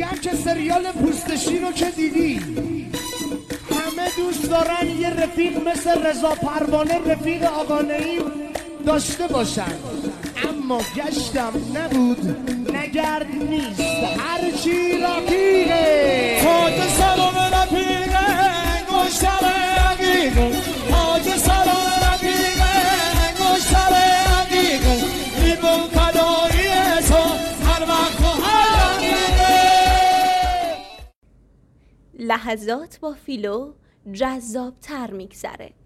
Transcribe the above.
میگم که سریال پوستشین رو که دیدی، همه دوست دارن یه رفیق مثل رضا پروانه رفیق آقانه‌ای داشته باشن، اما گشتم نبود نگرد نیست، هرچی رفیقه تاج سلام رفیقه گشتر عقیقه، تاج سلام رفیقه گشتر عقیقه، لیمون فدایی تو هر وقت و هر دقیقه. لحظات با فیلو جذاب تر میگذره.